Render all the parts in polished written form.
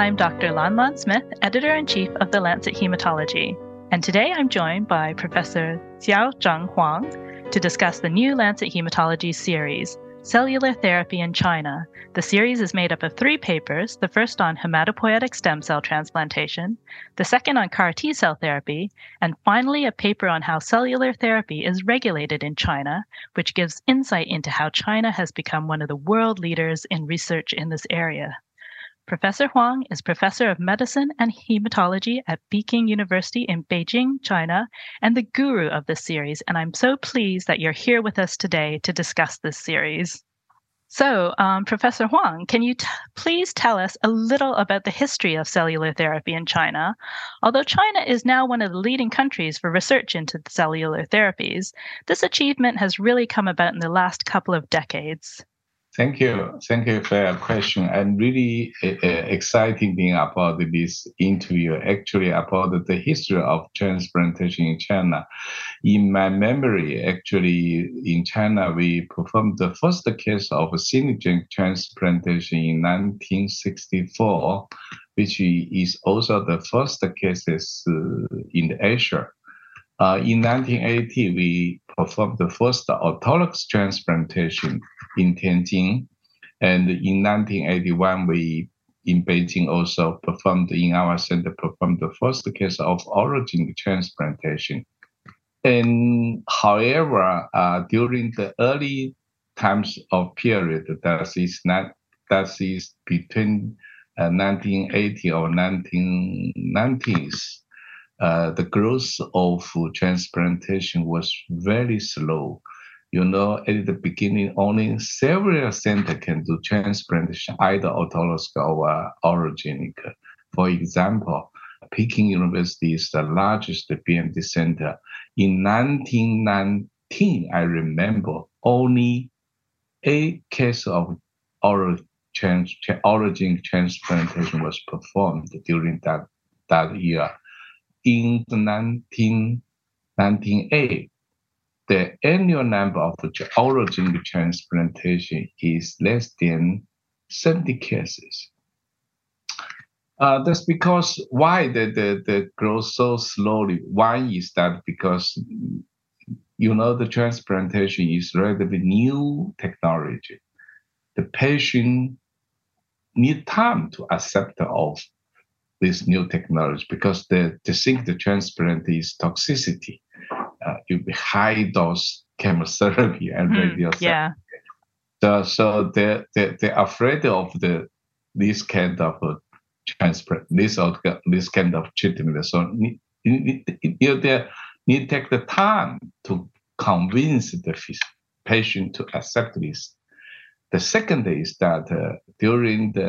I'm Dr. Lan Lan Smith, Editor-in-Chief of The Lancet Hematology, and today I'm joined by Professor Xiaozheng Huang to discuss the new Lancet Hematology series, Cellular Therapy in China. The series is made up of 3 papers, the first on hematopoietic stem cell transplantation, the second on CAR T-cell therapy, and finally a paper on how cellular therapy is regulated in China, which gives insight into how China has become one of the world leaders in research in this area. Professor Huang is Professor of Medicine and Hematology at Peking University in Beijing, China, and the guru of this series, and I'm so pleased that you're here with us today to discuss this series. So, Professor Huang, can you please tell us a little about the history of cellular therapy in China? Although China is now one of the leading countries for research into cellular therapies, this achievement has really come about in the last couple of decades. Thank you. Thank you for your question. I'm really excited about this interview, actually about the history of transplantation in China. In my memory, actually, in China, we performed the first case of syngeneic transplantation in 1964, which is also the first cases in Asia. In 1980, we performed the first autologous transplantation in Tianjin. And in 1981, we in Beijing also performed in our center, performed the first case of allogeneic transplantation. And however, during the early times of period, that is between 1980 or 1990s, the growth of transplantation was very slow. You know, at the beginning, only several centers can do transplantation, either autologous or allogeneic. For example, Peking University is the largest BMT center. In 1919, I remember only 8 cases of allogeneic transplantation was performed during that year. In 1998, the annual number of allogeneic transplantation is less than 70 cases. That's because why the growth so slowly. One is that because, you know, the transplantation is relatively new technology. The patient need time to accept of this new technology because they think the transplant is toxicity. You high dose chemotherapy and radiotherapy. Yeah. So they're afraid of this kind of transplant, this kind of treatment. So they need take the time to convince the patient to accept this. The second is that during the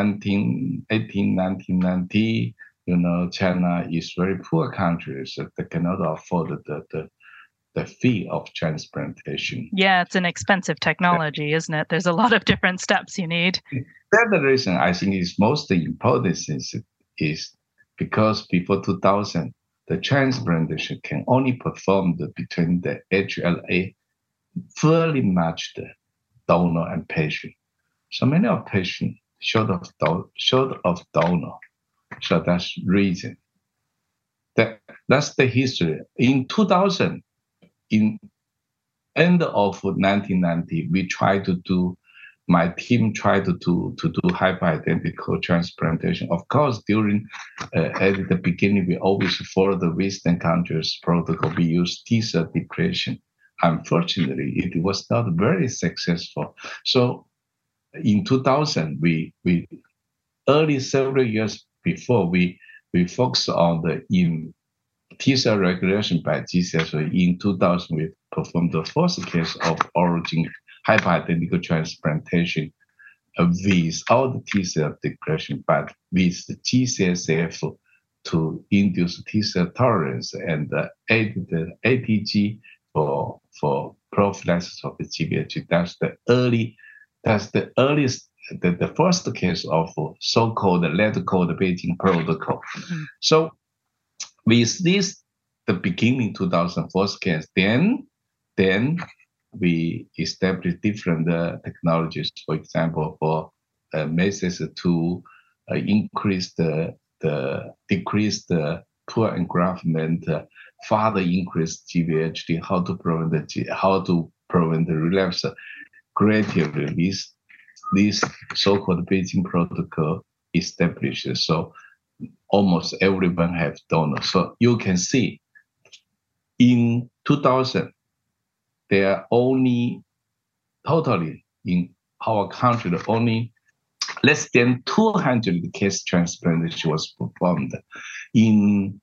1990, you know, China is very poor country, so they cannot afford the fee of transplantation. Yeah, it's an expensive technology, isn't it? There's a lot of different steps you need. The other reason I think is most important is because before 2000, the transplantation can only perform between the HLA fully matched donor and patient. So many of patients short of donor. So that's reason. That's the history. In 2000, in end of 1990, my team tried to do hyper-identical transplantation. Of course, during at the beginning, we always follow the Western countries protocol. We use T-cell depletion. Unfortunately, it was not very successful. So in 2000, we early several years before, we focused on the T-cell regulation by G-cells. So in 2000, we performed the first case of allogeneic hyper-identical transplantation without the T-cell depletion, but with the GCSF to induce T-cell tolerance and add the ATG for prophylaxis of the GVHD. That's the earliest, the first case of so-called lead-code Beijing protocol. Mm-hmm. So with this, the beginning 2004 case, then we established different technologies. For example, for MESES2 decrease the poor engraftment, further increase GVHD, how to prevent the relapse. Gradually, this so-called Beijing protocol established. So almost everyone have donors. So you can see in 2000, there are only totally in our country, only less than 200 case transplantation was performed. In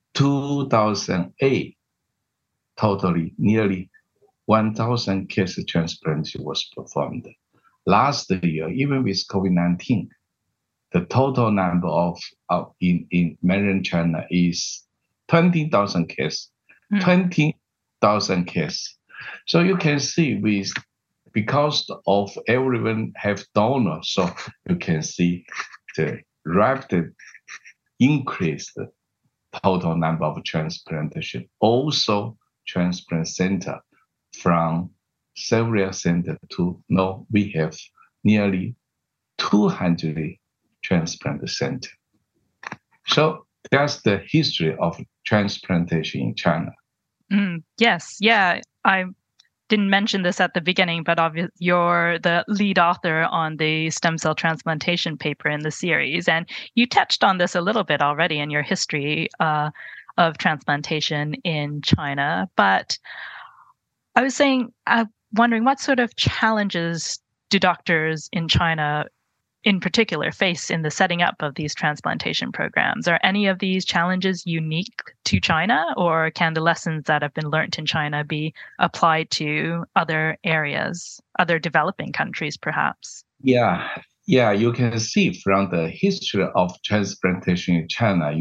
2008, totally nearly 1,000 case transplantation was performed. Last year, even with COVID-19, the total number in mainland China is 20,000 cases. 20,000 cases. So you can see because of everyone have donors, so you can see the rapid increase the total number of transplantation. Also, transplant center from several centers to now we have nearly 200 transplant centers. So that's the history of transplantation in China. Yes, yeah. I didn't mention this at the beginning, but you're the lead author on the stem cell transplantation paper in the series. And you touched on this a little bit already in your history of transplantation in China. But I was wondering what sort of challenges do doctors in China in particular face in the setting up of these transplantation programs? Are any of these challenges unique to China, or can the lessons that have been learned in China be applied to other areas, other developing countries perhaps? Yeah, you can see from the history of transplantation in China,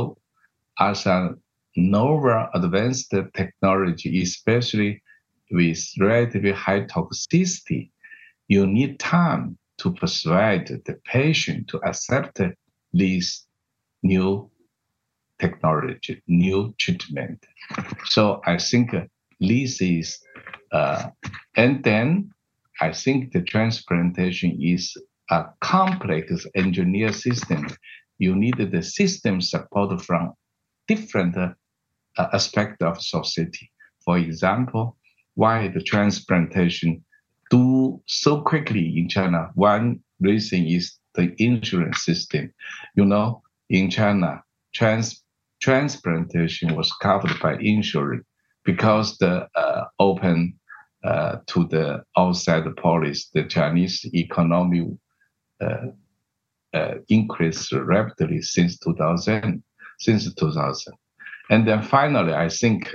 as a novel advanced technology, especially with relatively high toxicity, you need time to persuade the patient to accept this new technology, new treatment. So I think this is, and then I think the transplantation is a complex engineered system. You need the system support from different aspects of society. For example, why the transplantation do so quickly in China? One reason is the insurance system. In China, transplantation was covered by insurance because the open to the outside policy, the Chinese economy increased rapidly since 2000. And then finally, I think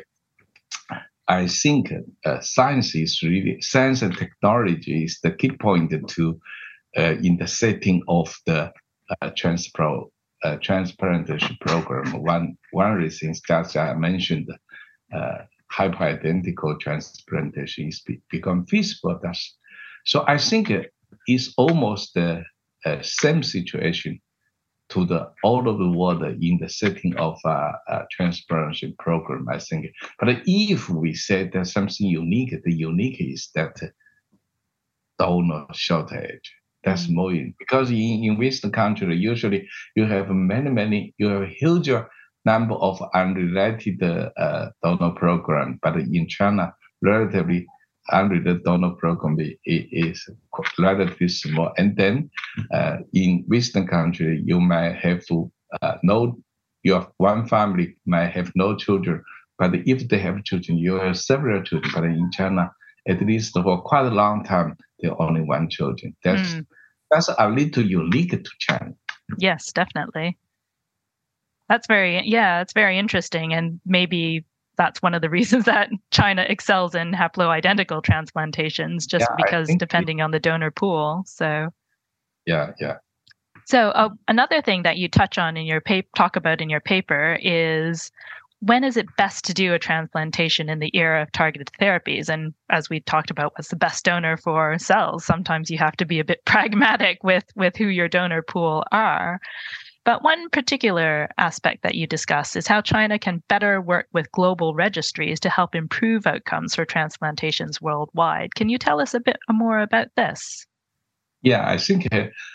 science and technology is the key point to in the setting of the transplantation program. One reason is that I mentioned hypoidentical transplantation is become feasible. So I think it's almost the same situation to the all over the world in the setting of a transplantation program, I think. But if we say there's something unique, the unique is that donor shortage. That's more because in Western country, usually you have you have a huge number of unrelated donor program, but in China, relatively unrelated donor program is relatively small. And then in Western country, you might have to your one family might have no children, but if they have children, you have several children. But in China, at least for quite a long time, there are only one children. That's a little unique to China. Yes, definitely. It's very interesting. And maybe that's one of the reasons that China excels in haploidentical transplantations, just because depending on the donor pool. So, yeah. So another thing that you talk about in your paper is, when is it best to do a transplantation in the era of targeted therapies? And as we talked about, what's the best donor for cells? Sometimes you have to be a bit pragmatic with who your donor pool are. But one particular aspect that you discuss is how China can better work with global registries to help improve outcomes for transplantations worldwide. Can you tell us a bit more about this? Yeah, I think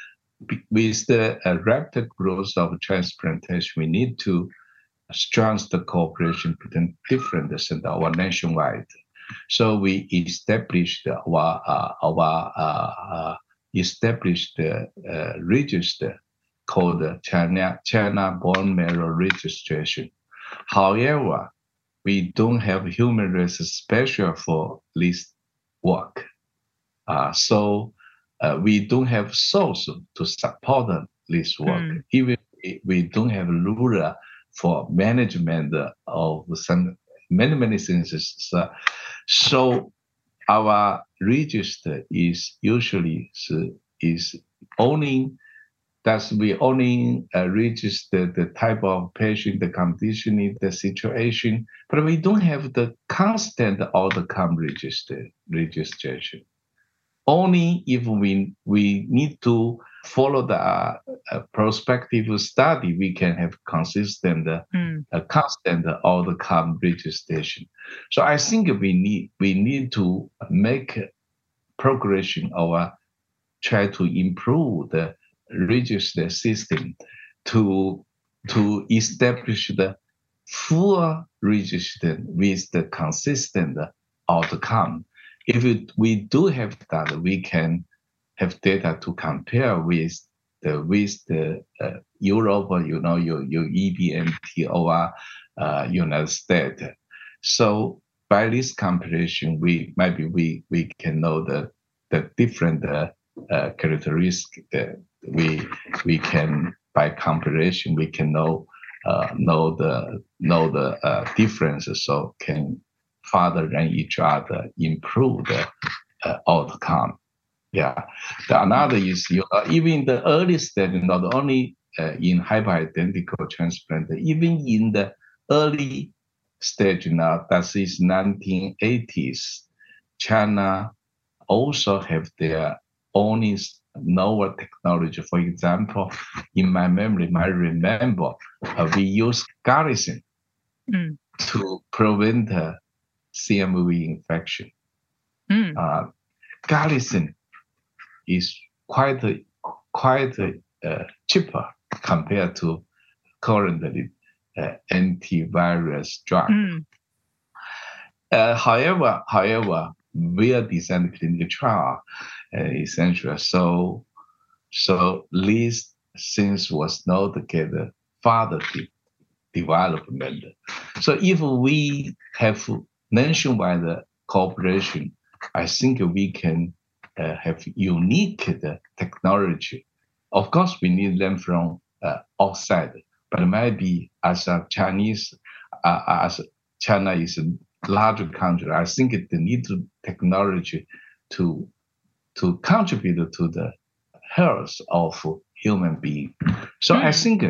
with the rapid growth of transplantation, we need to strengthen the cooperation between different centers nationwide. So we established register called China Bone Marrow Registration. However, we don't have human resources special for this work. So we don't have source to support this work. Even we don't have ruler for management of some many things. So our register is usually is only we only register the type of patient, the condition, the situation, but we don't have the constant outcome registration. Only if we need to follow the prospective study, we can have consistent, constant outcome registration. So I think we need to make progression or try to improve the register system to establish the full register with the consistent outcome. If we do have that, we can have data to compare with the Europe, your EBMT or United States. So by this comparison, we can know the different characteristics. We can, by comparison, we can know the differences, so can further than each other improve the outcome. Yeah. Another is even the early stage, not only in hyper-identical transplant, even in the early stage now, that is 1980s, China also have their own novel technology. For example, in my memory, I remember we use Garrison to prevent CMV infection. Garrison is quite cheaper compared to currently antivirus drug. However, we are designing clinical trial essentially. So these things was not get further development. So if we have nationwide cooperation, I think we can have unique technology. Of course, we need them from outside, but maybe as a Chinese, as China is a larger country, I think they need technology to contribute to the health of human being. So I think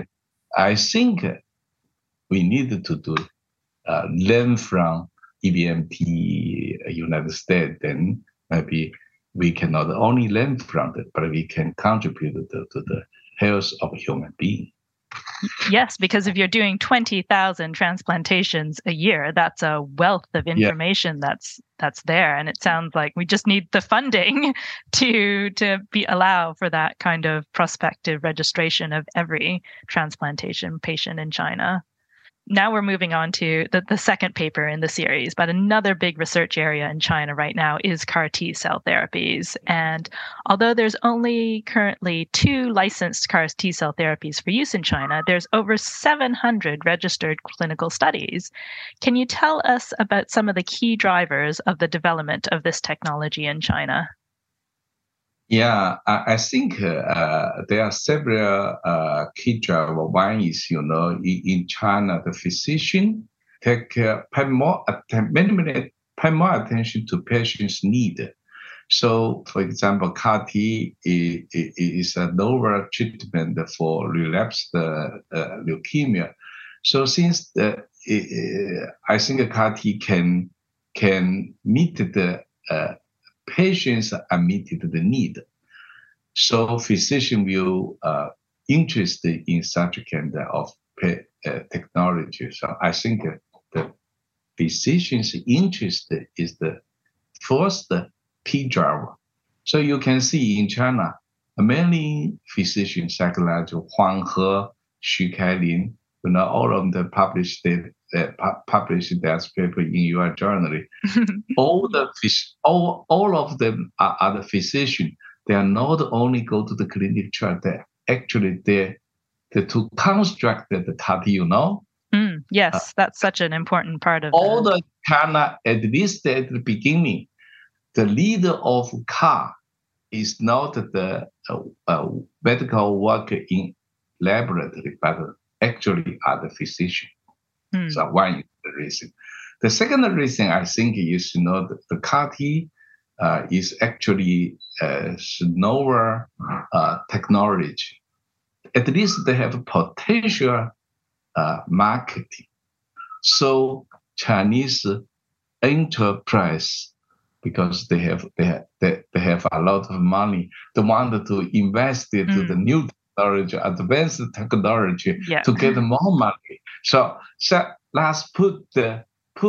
we need to do learn from EBMT United States, then maybe we can not only learn from it, but we can contribute to the health of human being. Yes, because if you're doing 20,000 transplantations a year, that's a wealth of information that's there. And it sounds like we just need the funding to allow for that kind of prospective registration of every transplantation patient in China. Now we're moving on to the second paper in the series, but another big research area in China right now is CAR T cell therapies. And although there's only currently 2 licensed CAR T cell therapies for use in China, there's over 700 registered clinical studies. Can you tell us about some of the key drivers of the development of this technology in China? Yeah, I think there are several key drivers. One is, in China, the physician pay more attention to patients' need. So, for example, CAR T is a novel treatment for relapsed leukemia. So, since I think CAR T can meet the patients admitted the need. So physician will interested in such kind of technology. So I think the physician's interest is the first key driver. So you can see in China, many physicians, psychologists, Huang He, Xu Kailin, all of them published their paper in your journal. all of them are the physicians. They are not only go to the clinical trial, they to construct the CAR-T, Yes, that's such an important part of all the China, at least at the beginning, the leader of CAR is not the medical worker in laboratory, but actually are the physician. So one is the reason. The second reason I think is, the CAR-T is actually novel technology. At least they have potential marketing. So Chinese enterprise, because they have a lot of money, they want to invest into the new technology, advanced technology to get more money. So let's put a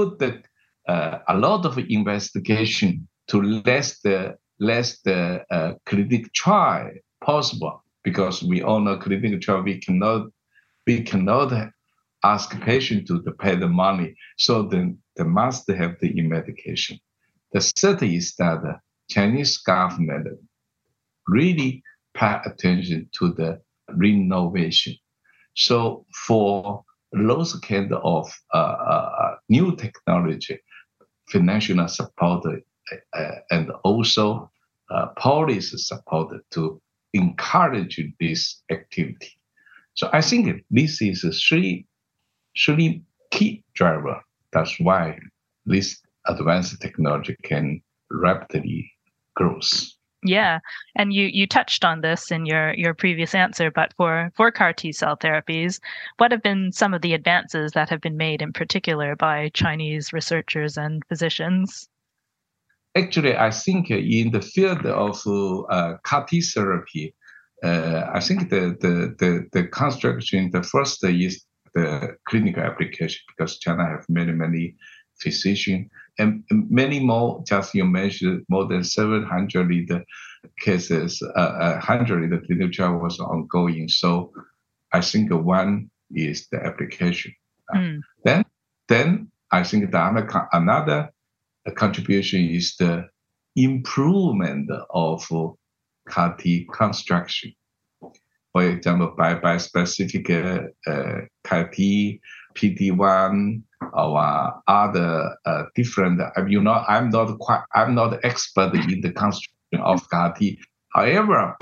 lot of investigation to less the clinical trial possible, because we all know clinical trial we cannot ask patient to pay the money, so then they must have the medication. The third is that the Chinese government really pay attention to the renovation. So for those kind of new technology, financial support and also policy support to encourage this activity. So I think this is three key driver. That's why this advanced technology can rapidly grow. Yeah, and you touched on this in your previous answer, but for CAR T cell therapies, what have been some of the advances that have been made in particular by Chinese researchers and physicians? Actually, I think in the field of CAR T therapy, I think the construction, the first is the clinical application, because China have many physicians and many more. Just you mentioned more than 700 cases, 100 the clinical trial was ongoing. So I think one is the application. Then I think another contribution is the improvement of CAR-T construction. For example, by specific CAR-T, PD-1, or other different. I'm not expert in the construction of CAR-T. However,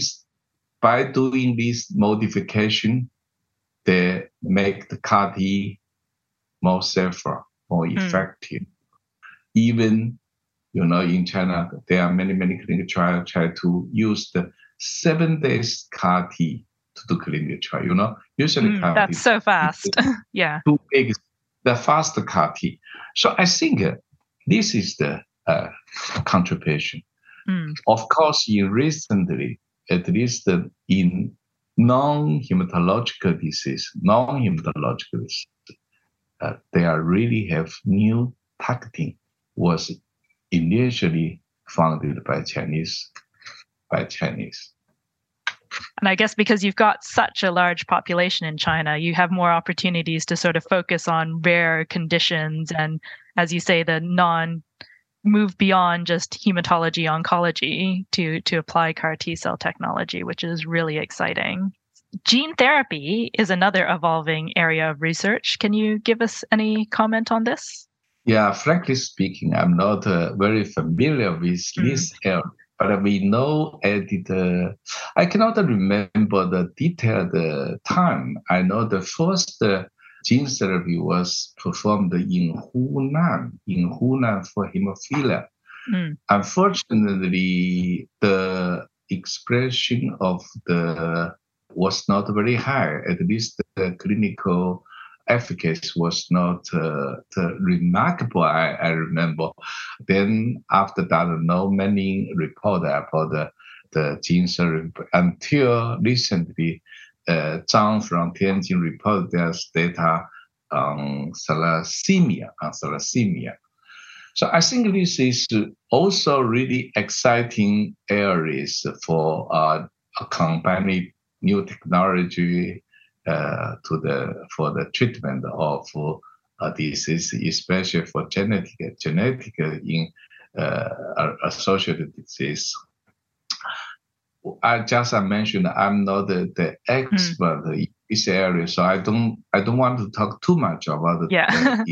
by doing this modification, they make the CAR-T more safer, more effective. Even, in China, there are many clinical trials try to use the 7 days CAR-T to do clinical trial. Usually CAR-T. That's so fast. Yeah. 2 weeks, the fast CAR-T. So I think this is the contribution. Of course, recently, at least in non-hematological disease, they are really have new targeting was initially founded by Chinese. And I guess because you've got such a large population in China, you have more opportunities to sort of focus on rare conditions and, as you say, move beyond just hematology oncology to apply CAR T cell technology, which is really exciting. Gene therapy is another evolving area of research. Can you give us any comment on this? Yeah, frankly speaking, I'm not very familiar with this area, but we know I cannot remember the detailed time. I know the first gene therapy was performed in Hunan for hemophilia. Unfortunately, the expression of was not very high. At least the clinical efficacy was not remarkable, I remember. Then after that, no many report about the gene therapy until recently. Zhang from Tianjin reported there's data on thalassemia. So I think this is also really exciting areas for combining new technology for the treatment of disease, especially for genetic in associated disease. I mentioned I'm not the expert in this area, so I don't want to talk too much about the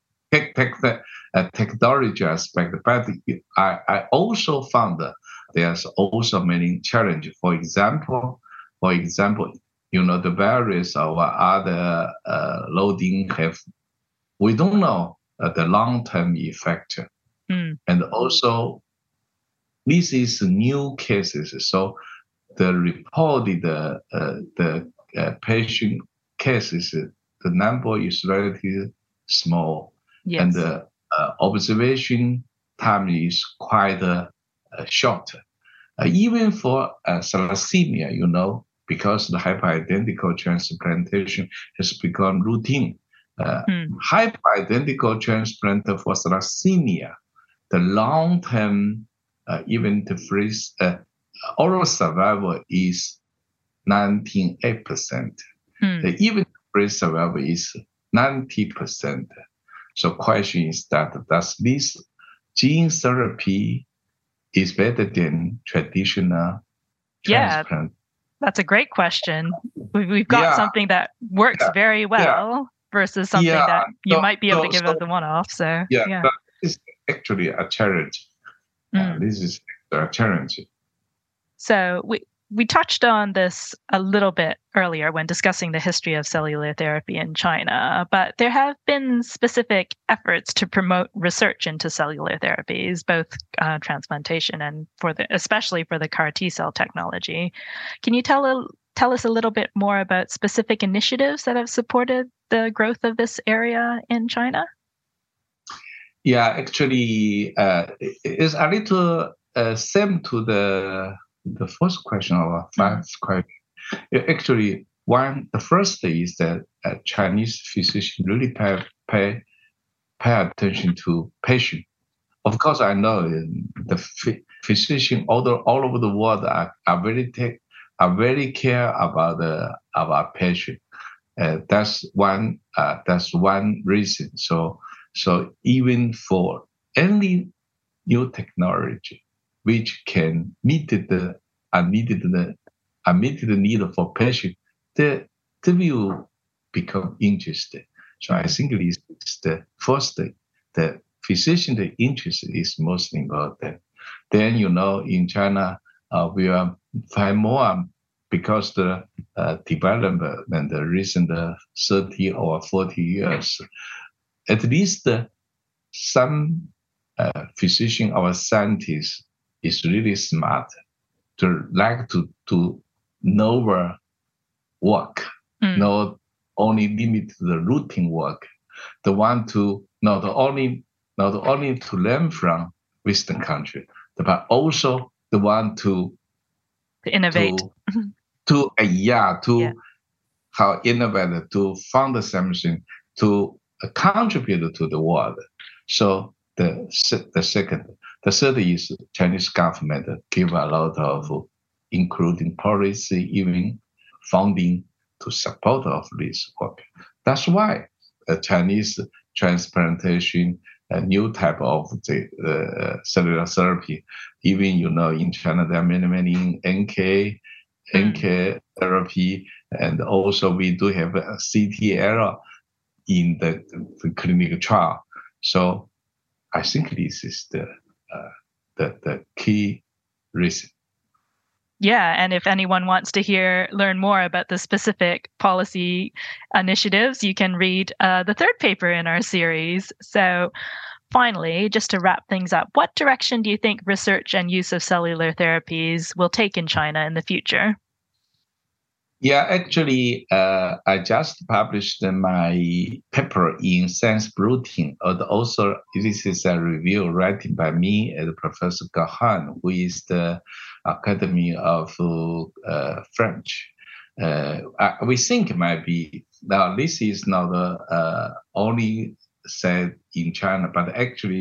technology aspect. But I also found that there's also many challenges. For example, the various of other loading we don't know the long-term effect, and also this is new cases. So the reported the patient cases, the number is relatively small, and the observation time is quite short. Even for thalassemia, because the hyperidentical transplantation has become routine. Hyperidentical transplant for thalassemia, the long-term event-free overall survival is 98%. The event-free survival is 90%. So question is that does this gene therapy is better than traditional transplant? That's a great question. We've got something that works very well versus something that you might be able to give as a one-off. So but this is actually a challenge. This is a challenge. So we touched on this a little bit earlier when discussing the history of cellular therapy in China, but there have been specific efforts to promote research into cellular therapies, both transplantation and especially for the CAR T-cell technology. Can you tell us a little bit more about specific initiatives that have supported the growth of this area in China? Yeah, actually, it's a little same to the first question or last question. Actually, the first is that Chinese physicians really pay attention to patient. Of course, I know the physicians all over the world are very care about patient. That's one reason. So even for any new technology which can meet the unneeded need for patient, they will become interested. So I think this is the first thing. The physician interest is most important. Then in China we are find more because the development in the recent 30 or 40 years. At least some physician or scientist is really smart to like to novel work, not only limit to the routine work. They want to not only to learn from Western country, but also they want to innovate, how innovate, to found something, to contribute to the world. So the third is Chinese government give a lot of, including policy, even funding to support of this work. That's why Chinese transplantation, a new type of the cellular therapy, even in China there are many NK therapy, and also we do have a CTL in the clinical trial. So I think this is the key reason. Yeah, and if anyone wants to learn more about the specific policy initiatives, you can read the third paper in our series. So finally, just to wrap things up, what direction do you think research and use of cellular therapies will take in China in the future? Yeah, actually, I just published my paper in Science Bulletin. Also, this is a review written by me and Professor Gahan, who is the Academy of French. We think it might be, now this is not only said in China, but actually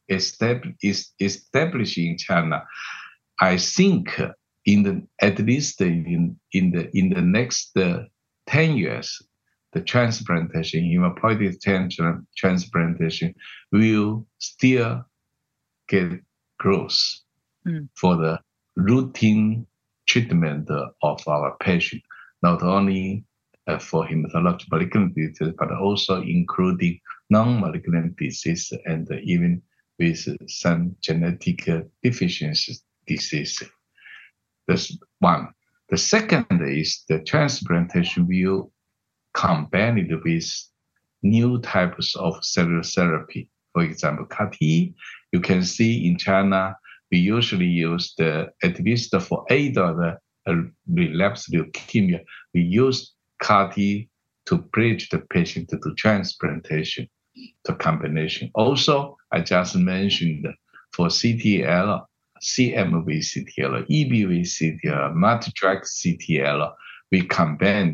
established in China, I think at least in the next 10 years, the transplantation, hematopoietic transplantation will still get growth for the routine treatment of our patient, not only for hematologic malignant disease, but also including non-malignant disease and even with some genetic deficiency disease. That's one. The second is the transplantation will combine it with new types of cellular therapy. For example, CAR-T, you can see in China, we usually use at least for adult relapsed leukemia, we use CAR-T to bridge the patient to transplantation, to combination. Also, I just mentioned for CTL, CMV-CTL, EBV-CTL, multi-drug CTL, we combine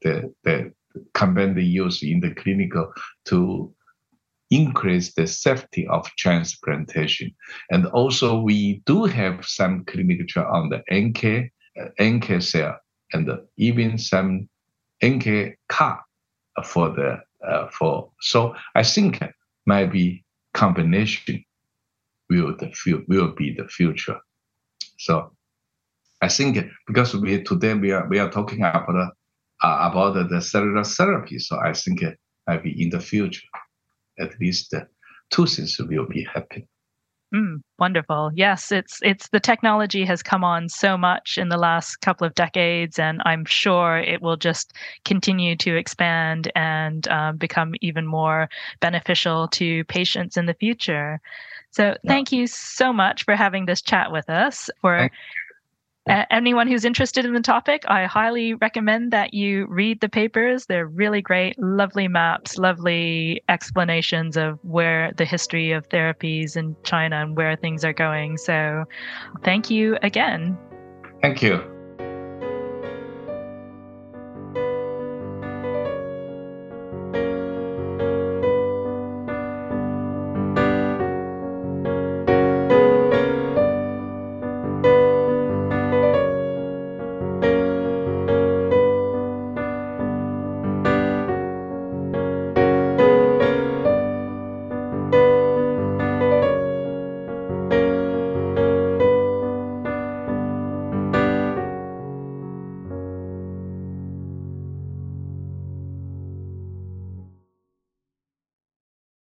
the use in the clinical to increase the safety of transplantation. And also, we do have some clinical trial on the NK cell and even some NK CAR so I think maybe combination will be the future. So I think because today we are talking about the cellular therapy, so I think maybe in the future, at least two things will be happening. Wonderful. Yes, it's the technology has come on so much in the last couple of decades, and I'm sure it will just continue to expand and become even more beneficial to patients in the future. So thank you so much for having this chat with us. For anyone who's interested in the topic, I highly recommend that you read the papers. They're really great, lovely maps, lovely explanations of where the history of therapies in China and where things are going. So thank you again. Thank you.